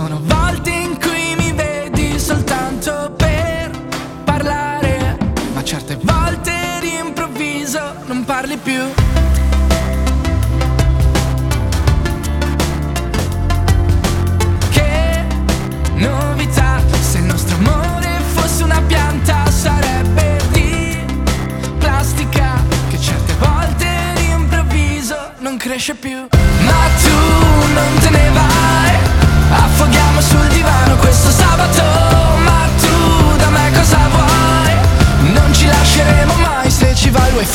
sono volte in cui mi vedi soltanto per parlare, ma certe volte d'improvviso non parli più. Che novità, se il nostro amore fosse una pianta sarebbe di plastica, che certe volte d'improvviso non cresce più. Ma tu non te ne vai, affoghiamo sul divano questo sabato. Ma tu da me cosa vuoi? Non ci lasceremo mai se ci va il wifi.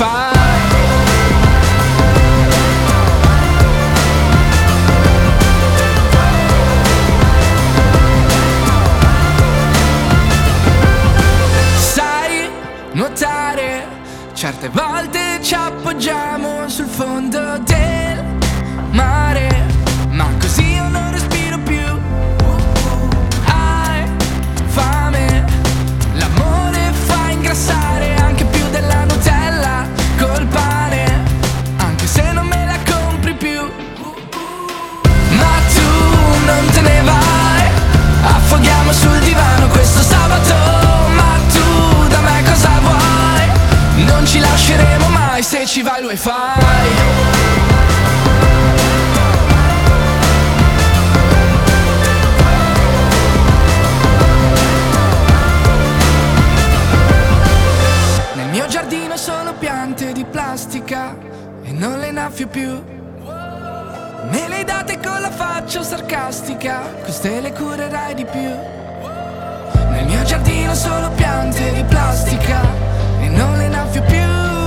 Sai nuotare, certe volte ci appoggiamo sul fondo del mare, ma così io non respiro più. Hai fame, l'amore fa ingrassare anche più della Nutella col pane, anche se non me la compri più. Ma tu non te ne vai, affoghiamo sul divano questo sabato. Ma tu da me cosa vuoi? Non ci lasceremo mai se ci va il wifi. Nel mio giardino solo piante di plastica e non le innaffio più. Me le hai date con la faccia sarcastica, queste le curerai di più. Nel mio giardino solo piante di plastica e non le innaffio più.